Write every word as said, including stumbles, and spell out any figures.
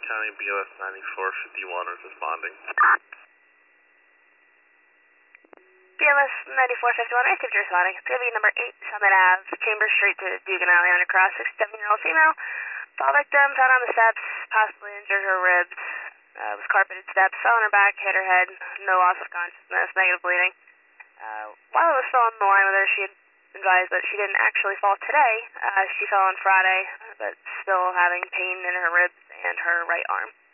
County B O S ninety-four fifty-one is responding. B O S ninety-four fifty-one, activity responding. It's going to be number eight, Summit Ave, Chambers Street to Dugan Alley, undercross, sixty-seven-year-old female. Fall victim, found on the steps, possibly injured her ribs. Uh, was carpeted steps, fell on her back, hit her head, no loss of consciousness, negative bleeding. Uh, while I was still on the line with her, she had advised that she didn't actually fall today. Uh, she fell on Friday, but still having pain in her ribs and her right arm.